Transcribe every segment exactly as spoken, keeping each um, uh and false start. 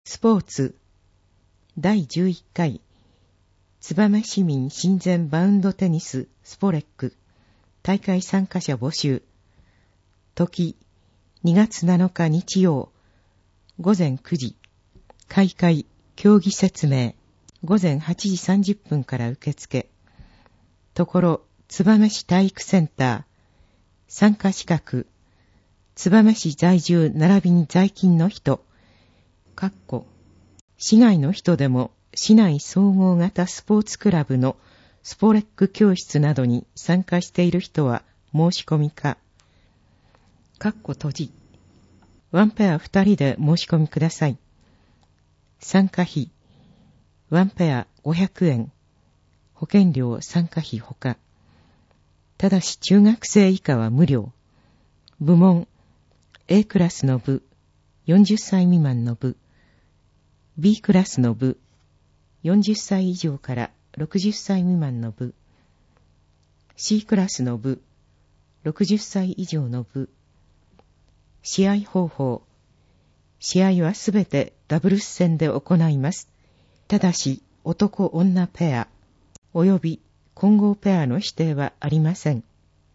スポーツだいじゅういっかい燕市民親善バウンドテニススポレック大会参加者募集。時にがつなのか日曜ごぜんくじ。開会競技説明ごぜんはちじさんじゅっぷんから受付。ところ燕市体育センター。参加資格燕市在住並びに在勤の人かっこ市外の人でも市内総合型スポーツクラブのスポレック教室などに参加している人は申し込みか。かっこ閉じ。ワンペア二人で申し込みください。参加費。ワンペアごひゃくえん。保険料参加費ほか。ただし中学生以下は無料。部門 A クラスの部よんじゅっさい未満の部 B クラスの部よんじゅっさい以上からろくじゅっさい未満の部 C クラスの部ろくじゅっさい以上の部。試合方法。試合はすべてダブルス戦で行います。ただし男女ペアおよび混合ペアの指定はありません。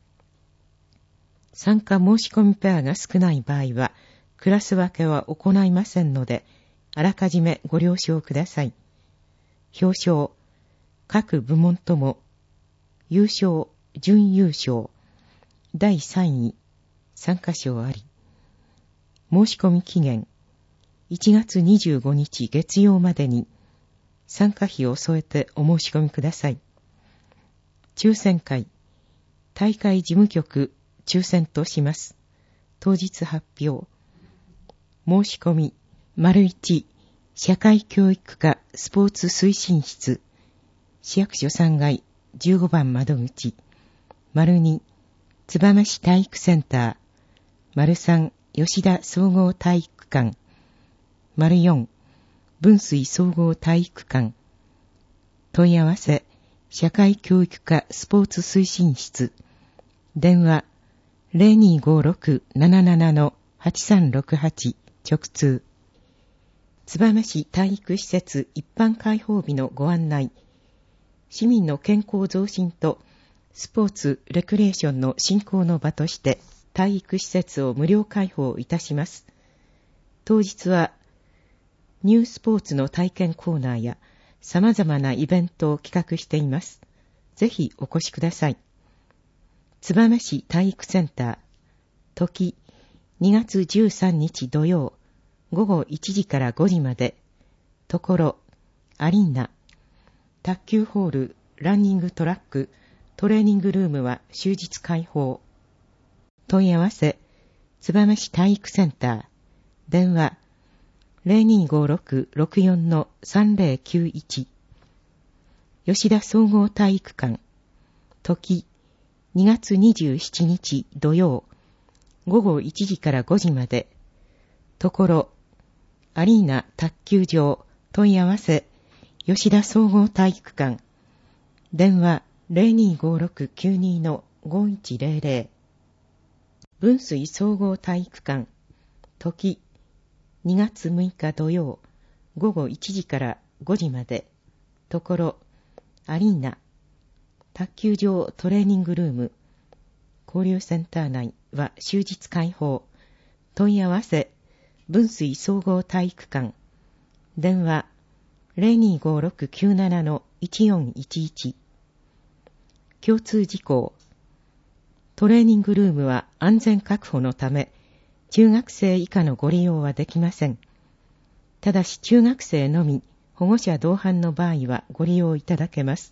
参加申し込みペアが少ない場合はクラス分けは行いませんのであらかじめご了承ください。表彰各部門とも優勝準優勝だいさんい参加賞あり。申し込み期限いちがつにじゅうごにち月曜までに参加費を添えてお申し込みください。抽選会大会事務局抽選とします。当日発表。申し込み丸いち社会教育課スポーツ推進室市役所さんがいじゅうごばん窓口丸に燕市体育センター丸さん吉田総合体育館丸よん分水総合体育館。問い合わせ社会教育課スポーツ推進室電話 ゼロにーごーろくななななのはちさんろくはち 直通。燕市体育施設一般開放日のご案内。市民の健康増進とスポーツレクリエーションの振興の場として体育施設を無料開放いたします。当日はニュースポーツの体験コーナーや様々なイベントを企画しています。ぜひお越しください。燕市体育センター。時にがつじゅうさんにち土曜ごごいちじからごじまで。ところアリーナ。卓球ホール、ランニングトラック、トレーニングルームは終日開放。問い合わせ燕市体育センター。電話 ゼロにーごーろくろくよんのさんぜろきゅういち。吉田総合体育館。時にがつにじゅうしちにち土曜ごごいちじからごじまで。ところアリーナ卓球場。問い合わせ吉田総合体育館。電話 ゼロにーごーろくきゅうにのごいちぜろぜろ。分水総合体育館。時にがつむいか土曜ごごいちじからごじまで。ところアリーナ卓球場トレーニングルーム交流センター内は終日開放。問い合わせ分水総合体育館。電話 ゼロにーごーろくきゅうななのいちよんいちいち。共通事項。トレーニングルームは安全確保のため中学生以下のご利用はできません。ただし中学生のみ保護者同伴の場合はご利用いただけます。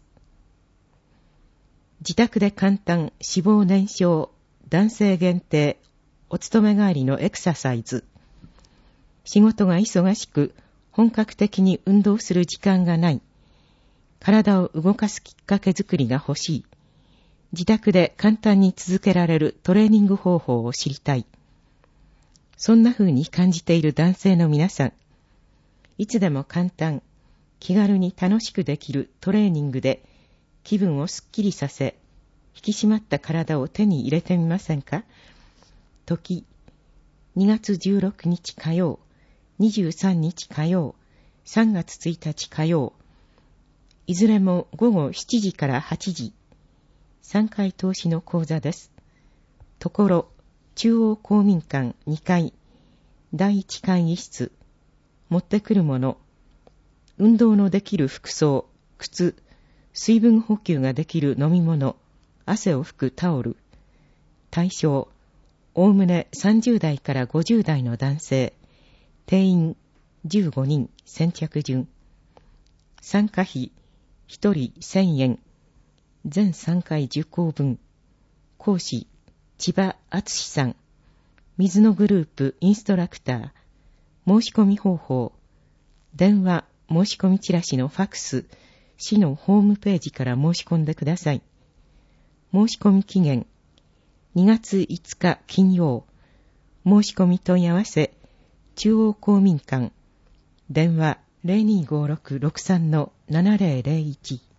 自宅で簡単脂肪燃焼男性限定お勤め帰りのエクササイズ。仕事が忙しく本格的に運動する時間がない。体を動かすきっかけ作りが欲しい。自宅で簡単に続けられるトレーニング方法を知りたい。そんな風に感じている男性の皆さん、いつでも簡単、気軽に楽しくできるトレーニングで気分をすっきりさせ、引き締まった体を手に入れてみませんか？時にがつじゅうろくにち火曜にじゅうさんにち火曜、さんがつついたち火曜、いずれもごごしちじからはちじ、さんかい投資の講座です。ところ、中央公民館にかい、だいいち会議室、持ってくるもの、運動のできる服装、靴、水分補給ができる飲み物、汗を拭くタオル、対象、おおむねさんじゅうだいからごじゅうだいの男性、定員じゅうごにん、先着順、参加費ひとりせんえん、全さんかい受講分、講師、千葉敦さん、水野グループインストラクター、申し込み方法、電話、申し込みチラシのファクス、市のホームページから申し込んでください。申し込み期限、にがついつか金曜、申し込み問い合わせ、中央公民館、電話 ゼロにーごーろくろくさんのななゼロゼロいち